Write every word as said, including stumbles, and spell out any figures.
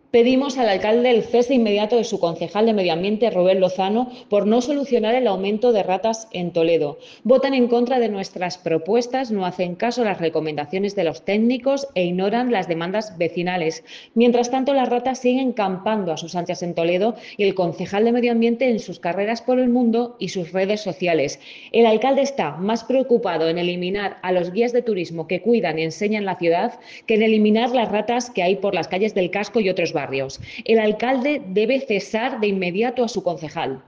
Pedimos al alcalde el cese inmediato de su concejal de Medio Ambiente, Rubén Lozano, por no solucionar el aumento de ratas en Toledo. Votan en contra de nuestras propuestas, no hacen caso a las recomendaciones de los técnicos e ignoran las demandas vecinales. Mientras tanto, las ratas siguen campando a sus anchas en Toledo y el concejal de Medio Ambiente en sus carreras por el mundo y sus redes sociales. El alcalde está más preocupado en eliminar a los guías de turismo que cuidan y enseñan la ciudad que en eliminar las ratas que hay por las calles del Casco y otros barrios. El alcalde debe cesar de inmediato a su concejal.